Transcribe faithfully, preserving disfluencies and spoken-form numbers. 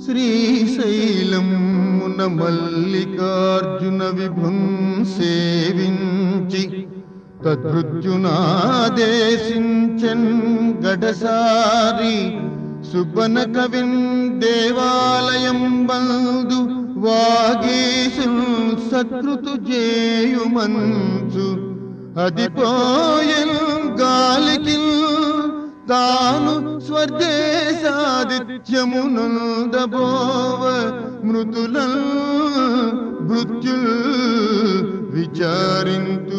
శ్రీశైలమున మల్లికార్జున విభుం సేవించి తద్భృత్యునాదేశించన్ గడసారి సుబ్బన కవిన్ దేవాలయం బందు వాగీసుల్ సత్కృతు జేయుమంచు అదిపోయన్ గాలికిల్ తాను స్వర్దేశాదిత్యమునందబోవ మృతుల మృత్యుల్ విచారింతు